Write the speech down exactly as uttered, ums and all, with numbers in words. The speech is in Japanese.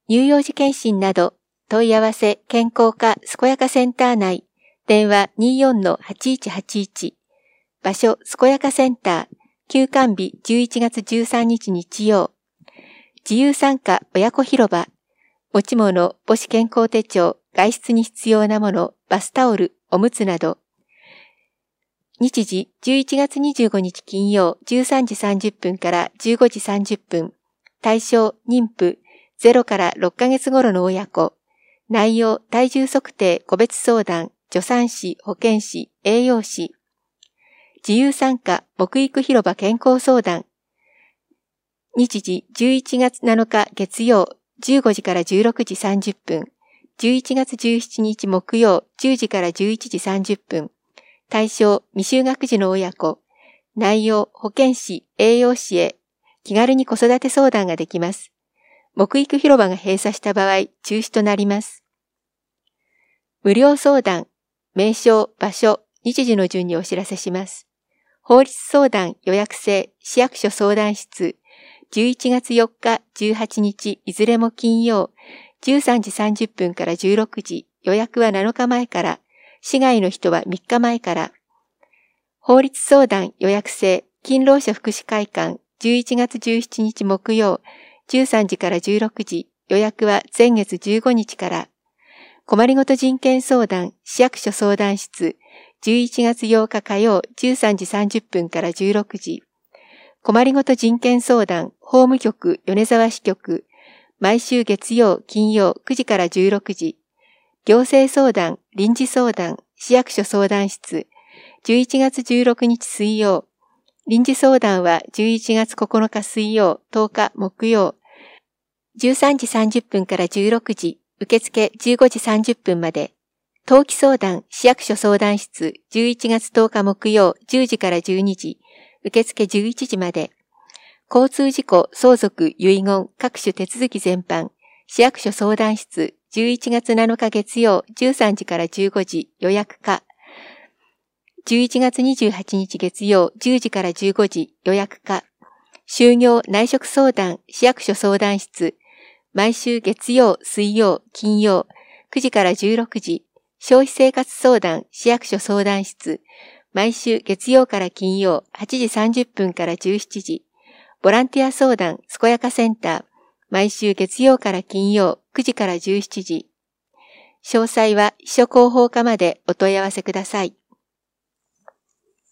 乳幼児検診など、問い合わせ健康課健やかセンター内、電話 にじゅうよんのはちいちはちいち、場所健やかセンター、休館日じゅういちがつじゅうさんにち日曜、自由参加親子広場、持ち物母子健康手帳、外出に必要なもの、バスタオル、おむつなど、日時じゅういちがつにじゅうごにち金曜じゅうさんじさんじゅっぷんからじゅうごじさんじゅっぷん、対象妊婦ゼロからろっかげつ頃の親子、内容体重測定個別相談、助産師、保健師、栄養士、自由参加木育広場健康相談、日時じゅういちがつなのか月曜じゅうごじからじゅうろくじさんじゅっぷん、じゅういちがつじゅうしちにち木曜じゅうじからじゅういちじさんじゅっぷん、対象未就学児の親子、内容保健師、栄養士へ気軽に子育て相談ができます。木育広場が閉鎖した場合、中止となります。無料相談、名称、場所、日時の順にお知らせします。法律相談予約制市役所相談室、じゅういちがつよっか、じゅうはちにち、いずれも金曜、じゅうさんじさんじゅっぷんからじゅうろくじ、予約はなのかまえから、市外の人はみっかまえから。法律相談予約制勤労者福祉会館、じゅういちがつじゅうしちにち木曜、じゅうさんじからじゅうろくじ、予約は前月じゅうごにちから。困りごと人権相談市役所相談室、じゅういちがつようか火曜じゅうさんじさんじゅっぷんからじゅうろくじ。困りごと人権相談法務局米沢支局、毎週月曜金曜くじからじゅうろくじ。行政相談臨時相談市役所相談室、じゅういちがつじゅうろくにち水曜。臨時相談はじゅういちがつここのか水曜、とおか木曜、じゅうさんじさんじゅっぷんからじゅうろくじ、受付じゅうごじさんじゅっぷんまで。登記相談市役所相談室じゅういちがつとおか木曜じゅうじからじゅうにじ、受付じゅういちじまで。交通事故、相続、遺言、各種手続き全般、市役所相談室じゅういちがつなのか月曜じゅうさんじからじゅうごじ、予約可。じゅういちがつにじゅうはちにち月曜じゅうじからじゅうごじ、予約可。就業内職相談市役所相談室、毎週月曜、水曜、金曜、くじからじゅうろくじ、消費生活相談市役所相談室、毎週月曜から金曜はちじさんじゅっぷんからじゅうしちじ、ボランティア相談健やかセンター、毎週月曜から金曜くじからじゅうしちじ。詳細は秘書広報課までお問い合わせください。